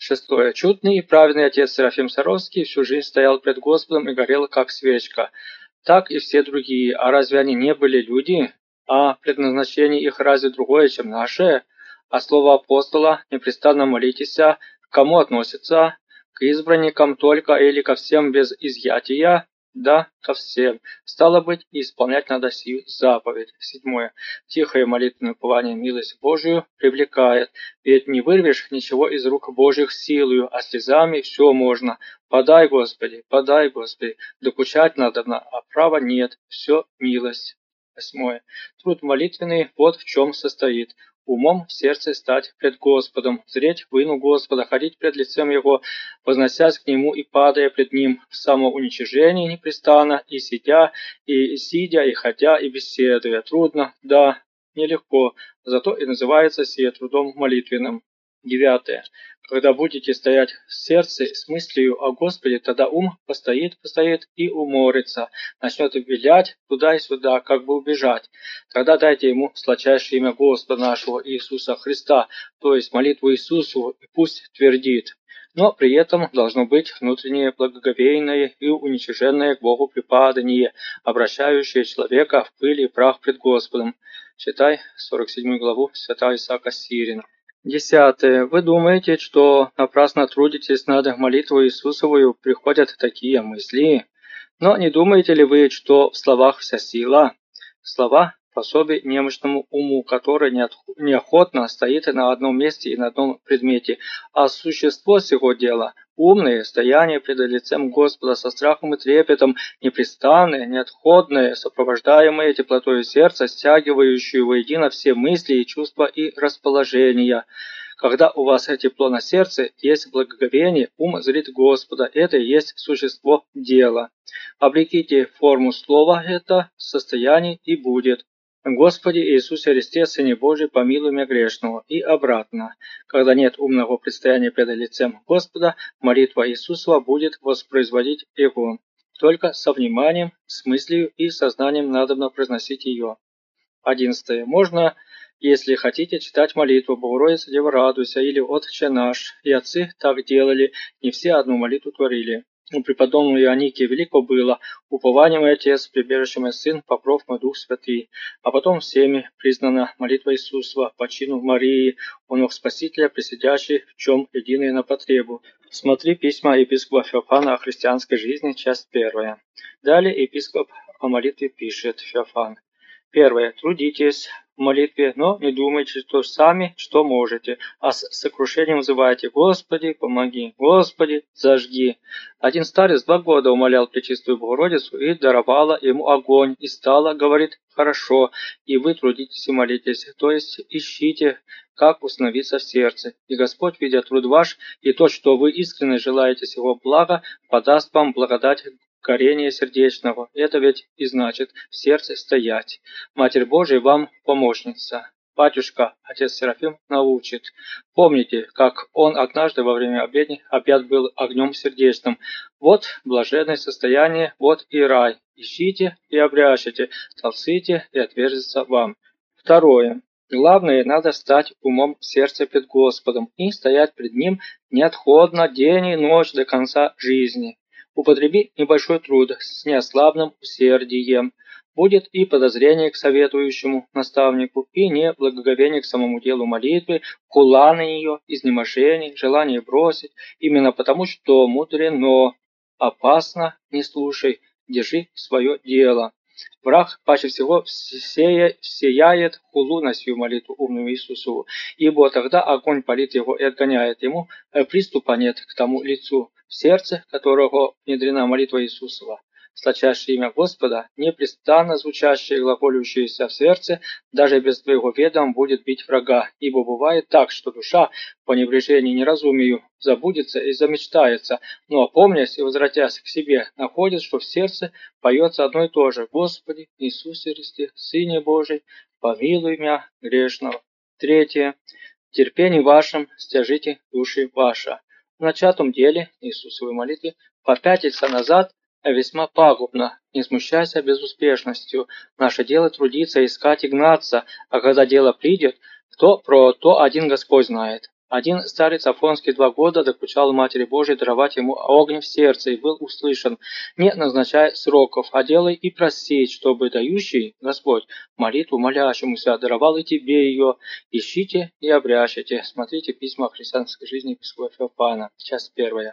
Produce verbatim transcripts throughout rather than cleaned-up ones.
Шестое. Чудный и праведный отец Серафим Саровский всю жизнь стоял пред Господом и горел, как свечка. Так и все другие. А разве они не были люди? А предназначение их разве другое, чем наше? А слово апостола «непрестанно молитесь» к кому относится? К избранникам только или ко всем без изъятия? Да, ко всем. Стало быть, и исполнять надо сию заповедь. Седьмое. Тихое молитвенное упование милость Божию привлекает. Ведь не вырвешь ничего из рук Божьих силою, а слезами все можно. Подай, Господи, подай, Господи. Докучать надобно, а права нет. Все милость. Восьмое. Труд молитвенный вот в чем состоит. Умом в сердце стать пред Господом, зреть в вину Господа, ходить пред лицем Его, возносясь к Нему и падая пред Ним в самоуничижении непрестанно, и сидя, и сидя, и ходя, и беседуя. Трудно, да, нелегко, зато и называется сие трудом молитвенным. Девятое. Когда будете стоять в сердце с мыслью о Господе, тогда ум постоит, постоит и уморится, начнет вилять туда и сюда, как бы убежать. Тогда дайте ему сладчайшее имя Господа нашего Иисуса Христа, то есть молитву Иисусу, и пусть твердит. Но при этом должно быть внутреннее благоговейное и уничиженное к Богу припадание, обращающее человека в пыль и прах пред Господом. Читай сорок седьмую главу святого Исаака Сирина. Десятое. Вы думаете, что напрасно трудитесь над молитвой Иисусовою, приходят такие мысли? Но не думаете ли вы, что в словах вся сила? Слова – пособие немощному уму, который неохотно стоит на одном месте и на одном предмете, а существо сего дела – умное стояние пред лицем Господа со страхом и трепетом, непрестанное, неотходное, сопровождаемое теплотою сердца, стягивающее воедино все мысли и чувства и расположения. Когда у вас тепло на сердце, есть благоговение, ум зрит Господа, это и есть существо дела. Облеките форму слова это, состояние и будет. Господи Иисусе Христе, Сыне Божий, помилуй меня грешного. И обратно. Когда нет умного предстояния пред лицем Господа, молитва Иисусова будет воспроизводить Его. Только со вниманием, с мыслью и сознанием надобно произносить ее. Одиннадцатое. Можно, если хотите, читать молитву «Богородица, Дева, радуйся» или «Отче наш». И отцы так делали, не все одну молитву творили. У преподобного Ионики велико было упование мой Отец, прибежище мой Сын, покров мой Дух Святый. А потом всеми признана молитва Иисусова по чину Марии, у ног Спасителя, присидящей в чем единые на потребу. Смотри письма епископа Феофана о христианской жизни, часть первая. Далее епископ о молитве пишет Феофан. Первое. Трудитесь в молитве, но не думайте, что сами, что можете, а с сокрушением взывайте: «Господи, помоги! Господи, зажги!» Один старец два года умолял Пречистую Богородицу, и даровала ему огонь, и стало, говорит, хорошо, и вы трудитесь и молитесь, то есть ищите, как установиться в сердце. И Господь, видя труд ваш, и то, что вы искренне желаете сего блага, подаст вам благодать горение сердечного. Это ведь и значит в сердце стоять. Матерь Божия вам помощница. Батюшка, отец Серафим, научит. Помните, как он однажды во время обедни объят был огнем сердечным. Вот блаженное состояние, вот и рай. Ищите и обрящите, толците и отверзится вам. Второе. Главное, надо стать умом в сердце пред Господом и стоять пред Ним неотходно день и ночь до конца жизни. Употреби небольшой труд с неослабным усердием. Будет и подозрение к советующему наставнику, и не благоговение к самому делу молитвы, кула на нее, изнеможение, желание бросить, именно потому, что мудрено, опасно, не слушай, держи свое дело. Враг паче всего всея, всеяет хулу на сию молитву умному Иисусу, ибо тогда огонь палит его и отгоняет ему, приступа нет к тому лицу, в сердце которого внедрена молитва Иисусова. Сладчайшее имя Господа, непрестанно звучащее и глаголющееся в сердце, даже без твоего ведома будет бить врага, ибо бывает так, что душа по небрежению и неразумию забудется и замечтается, но, опомнясь и возвратясь к себе, находит, что в сердце поется одно и то же: «Господи Иисусе Христе, Сыне Божий, помилуй меня грешного». Третье. Терпением вашим стяжите души ваша. В начатом деле Иисусовой молитве попятиться назад весьма пагубно. Не смущайся безуспешностью. Наше дело трудиться, искать и гнаться, а когда дело придет, то про то один Господь знает. Один старец Афонский два года докучал Матери Божией даровать ему огонь в сердце, и был услышан: «Не назначай сроков, а делай и просить, чтобы дающий, Господь, молитву молящемуся даровал и тебе ее. Ищите и обрящите». Смотрите письма о христианской жизни епископа Феофана, часть первая.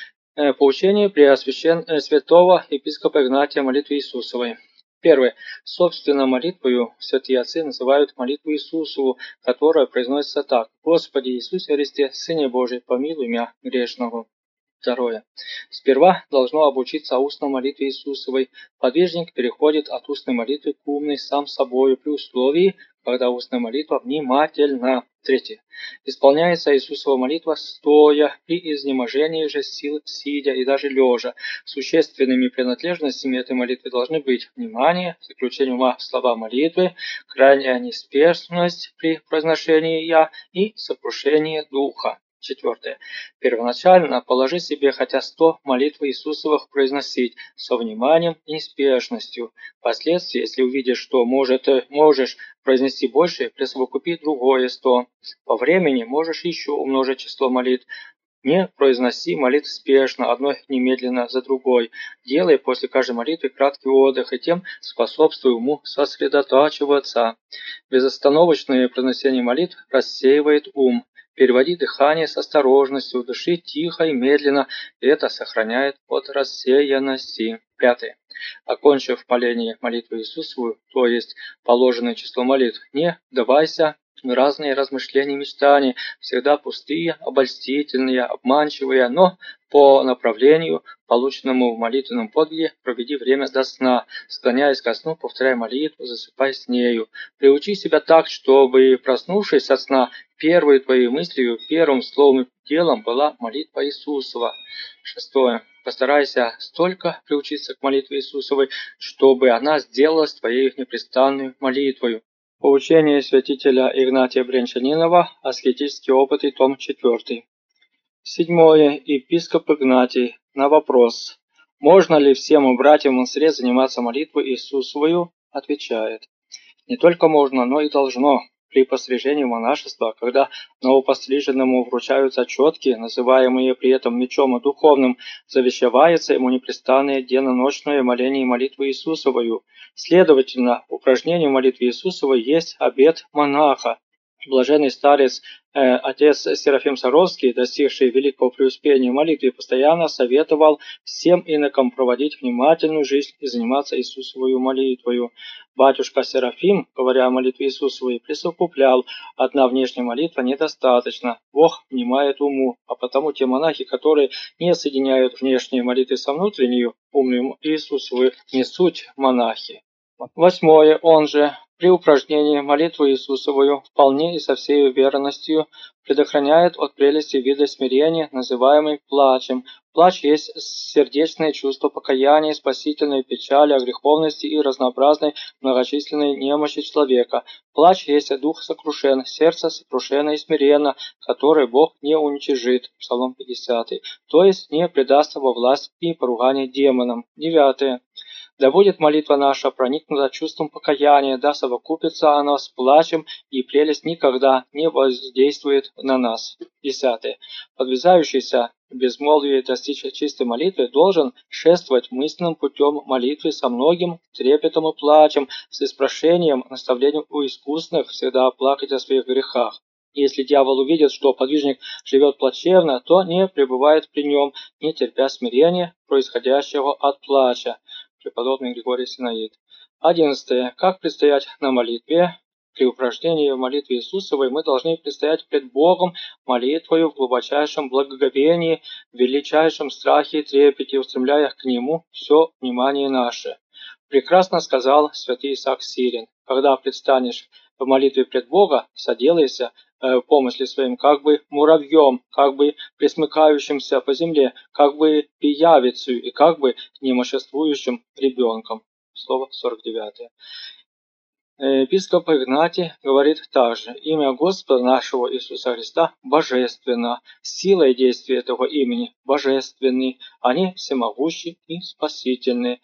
Поучение Преосвящен... святого епископа Игнатия молитвы Иисусовой. Первое. Собственно, молитвою святые отцы называют молитву Иисусову, которая произносится так: «Господи Иисусе Христе, Сыне Божий, помилуй меня грешного». Второе. Сперва должно обучиться устной молитве Иисусовой. Подвижник переходит от устной молитвы к умной сам собою при условии, когда устная молитва внимательна. Третье. Исполняется Иисусова молитва стоя, при изнеможении же сил сидя и даже лежа. Существенными принадлежностями этой молитвы должны быть внимание, заключение ума в слова молитвы, крайняя неспешность при произношении «я» и сокрушение духа. Четвертое. Первоначально положи себе хотя сто молитв Иисусовых произносить со вниманием и неспешностью. Впоследствии, если увидишь, что может, можешь произнести больше, присовокупи другое сто. По времени можешь еще умножить число молитв. Не произноси молитв спешно, одной немедленно за другой. Делай после каждой молитвы краткий отдых, и тем способствуй уму сосредотачиваться. Безостановочное произношение молитв рассеивает ум. Переводи дыхание с осторожностью, дыши тихо и медленно, и это сохраняет от рассеянности. Пятое. Окончив моление молитвы Иисусову, то есть положенное число молитв, не вдавайся в разные размышления и мечтания, всегда пустые, обольстительные, обманчивые, но по направлению, полученному в молитвенном подвиге, проведи время до сна, склоняясь ко сну, повторяй молитву, засыпай с нею. Приучи себя так, чтобы, проснувшись от сна, первой твоей мыслью, первым словом и делом была молитва Иисусова. Шестое. Постарайся столько приучиться к молитве Иисусовой, чтобы она сделалась твоей непрестанной молитвою. Поучение святителя Игнатия Брянчанинова, аскетические опыты, том четвертый. Седьмое. Епископ Игнатий. На вопрос: можно ли всем братьям в монастыре заниматься молитвой Иисусовою, отвечает: не только можно, но и должно. При пострижении монашества, когда новопостриженному вручаются четки, называемые при этом мечом духовным, завещевается ему непрестанное денно-ночное моление и молитву Иисусовою. Следовательно, упражнение молитвы Иисусовой есть обет монаха. Блаженный старец э, отец Серафим Саровский, достигший великого преуспения в молитве, постоянно советовал всем инокам проводить внимательную жизнь и заниматься Иисусовою молитвою. Батюшка Серафим, говоря о молитве Иисусовой, присовокуплял: одна внешняя молитва недостаточно, Бог внимает уму, а потому те монахи, которые не соединяют внешние молитвы со внутренней, умной Иисусовой, не суть монахи. Восьмое. Он же при упражнении молитвы Иисусовою вполне и со всей верностью предохраняет от прелести вида смирения, называемый плачем. Плач есть сердечное чувство покаяния, спасительной печали о греховности и разнообразной многочисленной немощи человека. Плач есть дух сокрушен, сердце сокрушено и смиренно, которое Бог не уничижит. Псалом пятидесятый. То есть не предаст во власть и поругание демонам. Девятое. Да будет молитва наша проникнута чувством покаяния, да совокупится она с плачем, и прелесть никогда не воздействует на нас. Десятое. Подвязающийся в безмолвии достичь чистой молитвы должен шествовать мысленным путем молитвы со многим трепетом и плачем, с испрошением, наставлением у искусных всегда плакать о своих грехах. Если дьявол увидит, что подвижник живет плачевно, то не пребывает при нем, не терпя смирения, происходящего от плача. Преподобный Григорий Синаид. Одиннадцатое. Как предстоять на молитве? При упражнении в молитве Иисусовой мы должны предстоять пред Богом молитвою в глубочайшем благоговении, в величайшем страхе и трепете, устремляя к Нему все внимание наше. Прекрасно сказал святый Исаак Сирин: когда предстанешь в молитве пред Бога, соделайся в помысле своим как бы муравьем, как бы пресмыкающимся по земле, как бы пиявицей и как бы немоществующим ребенком. Слово сорок девятое. Епископ Игнатий говорит также: имя Господа нашего Иисуса Христа божественно, сила и действие этого имени божественны, они всемогущи и спасительны.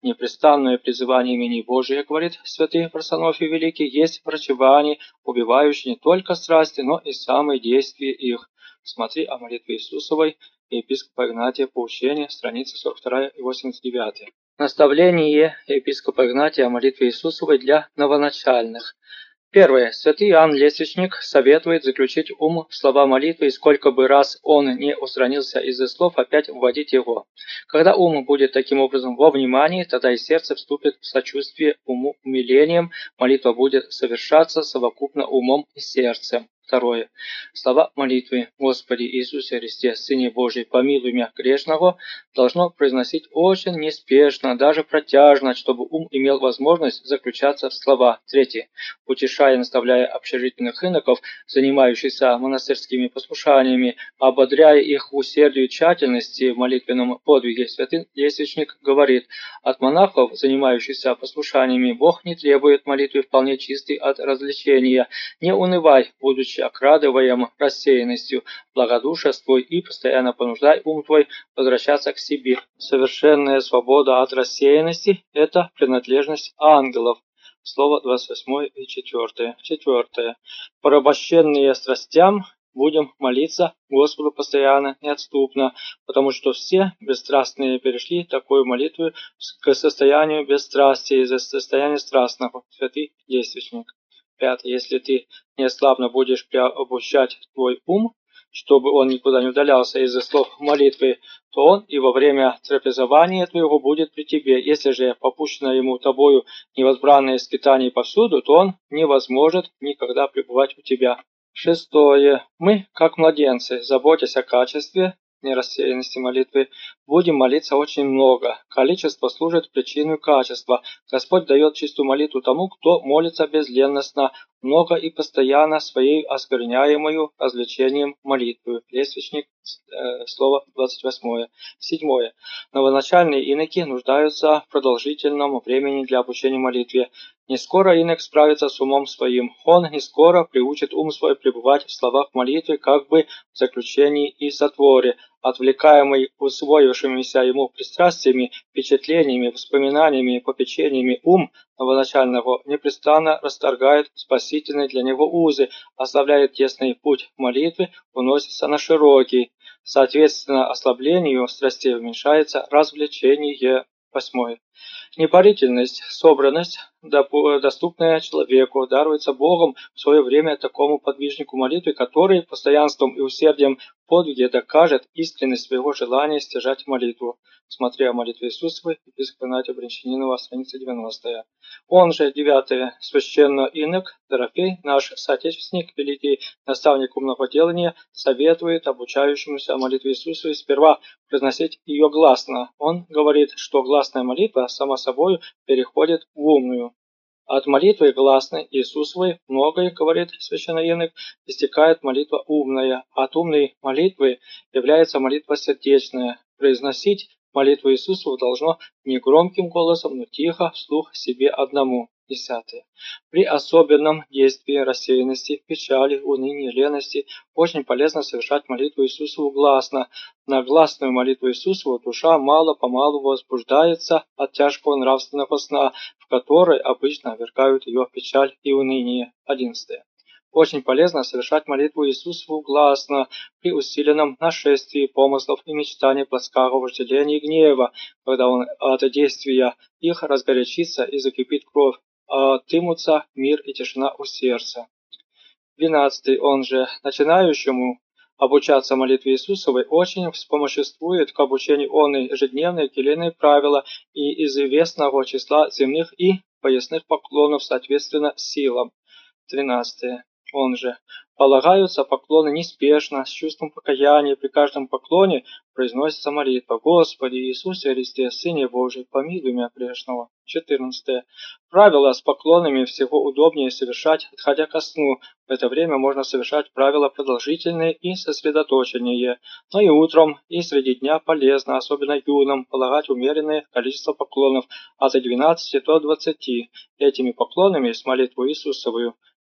Непрестанное призывание имени Божия, говорит святый Парсонофий Великий, есть врачевание, убивающее не только страсти, но и самые действия их. Смотри о молитве Иисусовой и епископа Игнатия Поучения, страницы сорок вторая и восемьдесят девятая. Наставление епископа Игнатия о молитве Иисусовой для новоначальных. Первое. Святый Иоанн Лествичник советует заключить ум в слова молитвы, и сколько бы раз он не устранился из-за слов, опять вводить его. Когда ум будет таким образом во внимании, тогда и сердце вступит в сочувствие уму умилением, молитва будет совершаться совокупно умом и сердцем. Второе. Слова молитвы «Господи Иисусе Христе, Сыне Божий, помилуй меня грешного» должно произносить очень неспешно, даже протяжно, чтобы ум имел возможность заключаться в слова. Третье. Утешая и наставляя общежительных иноков, занимающихся монастырскими послушаниями, ободряя их усердию и тщательности в молитвенном подвиге, святый Лествичник говорит: от монахов, занимающихся послушаниями, Бог не требует молитвы вполне чистой от развлечения. Не унывай, будучи окрадываем рассеянностью, благодушествуй и постоянно понуждай ум твой возвращаться к себе. Совершенная свобода от рассеянности – это принадлежность ангелов. Слово двадцать восьмое и четвертое. Четвертое. Порабощенные страстям будем молиться Господу постоянно, неотступно, потому что все бесстрастные перешли такую молитву к состоянию бесстрастия из-за состояния страстного. Святый Лествичник. Пятое. Если ты неослабно будешь приобучать твой ум, чтобы он никуда не удалялся из-за слов молитвы, то он и во время трапезования твоего будет при тебе. Если же попущено ему тобою невозбранное скитание повсюду, то он не возможет никогда пребывать у тебя. Шестое. Мы, как младенцы, заботясь о качестве, нерассеянности молитвы, будем молиться очень много. Количество служит причиной качества. Господь дает чистую молитву тому, кто молится безленностно, много и постоянно своей оскверняемою развлечением молитвы. Лествичник, э, слово двадцать восьмое. Седьмое. Новоначальные иноки нуждаются в продолжительном времени для обучения молитве. Не скоро инок справится с умом своим. Он не скоро приучит ум свой пребывать в словах молитвы, как бы в заключении и затворе. Отвлекаемый усвоившимися ему пристрастиями, впечатлениями, воспоминаниями, попечениями ум новоначального непрестанно расторгает спасительные для него узы, оставляет тесный путь молитвы, уносится на широкий. Соответственно, ослаблению страстей уменьшается развлечение. Восьмое. Непарительность, собранность, доступная человеку, даруется Богом в свое время такому подвижнику молитвы, который постоянством и усердием в подвиге докажет искренность своего желания стяжать молитву. Смотри о молитве Иисусовой, епископ Игнатия Брянчанинова, страница девяностая. Он же, девятое, священно инок Дорофей, наш соотечественник, великий наставник умного делания, советует обучающемуся молитве Иисусовой сперва произносить ее гласно. Он говорит, что гласная молитва сама собой переходит в умную. От молитвы гласной Иисусовой многое, говорит священноинок, истекает молитва умная. От умной молитвы является молитва сердечная. Произносить молитву Иисусову должно не громким голосом, но тихо, вслух себе одному. Десятое. При особенном действии рассеянности, печали, уныния, лености очень полезно совершать молитву Иисусову гласно. На гласную молитву Иисусову душа мало-помалу возбуждается от тяжкого нравственного сна, в который обычно овергают ее печаль и уныние. Одиннадцатое. Очень полезно совершать молитву Иисусову гласно при усиленном нашествии помыслов и мечтаний плотского вожделения и гнева, когда он от действия их разгорячится и закипит кровь, а отымутся мир и тишина у сердца. Двенадцатый. Он же начинающему обучаться молитве Иисусовой очень вспомоществует к обучению он и ежедневные келейные правила и известного числа земных и поясных поклонов соответственно силам. Тринадцатое. Он же полагаются поклоны неспешно, с чувством покаяния, при каждом поклоне произносится молитва: «Господи Иисусе Христе, Сыне Божий, помилуй меня грешного». четырнадцатое. Правила с поклонами всего удобнее совершать, отходя ко сну. В это время можно совершать правила продолжительные и сосредоточенные. Но и утром, и среди дня полезно, особенно юным, полагать умеренное количество поклонов от двенадцати до двадцати. Этими поклонами с молитвой Иисусовую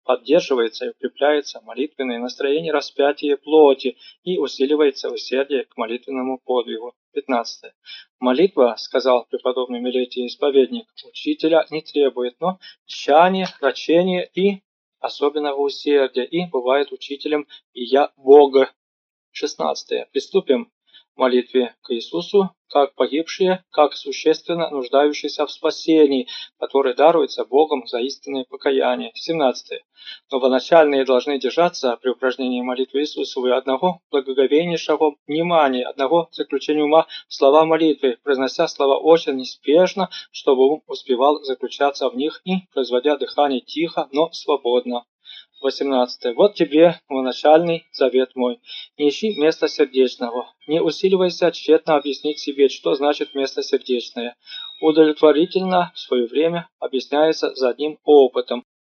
поддерживается и укрепляется молитвенное настроение распятия плоти и усиливается усердие к молитвенному подвигу. пятнадцатое. Молитва, сказал преподобный Милетий исповедник, учителя не требует, но тщания, рачения и особенного усердия, и бывает учителем и я Бога. шестнадцатое. Приступим к молитве к Иисусу, как погибшие, как существенно нуждающиеся в спасении, которое даруется Богом за истинное покаяние. семнадцатое. Новоначальные должны держаться при упражнении молитвы Иисусовой одного благоговейнейшего внимания, одного заключения ума в слова молитвы, произнося слова очень неспешно, чтобы ум успевал заключаться в них и производя дыхание тихо, но свободно. восемнадцатое. Вот тебе новоначальный завет мой. Не ищи места сердечного, не усиливайся тщетно объяснить себе, что значит место сердечное. Удовлетворительно в свое время объясняется за одним опытом.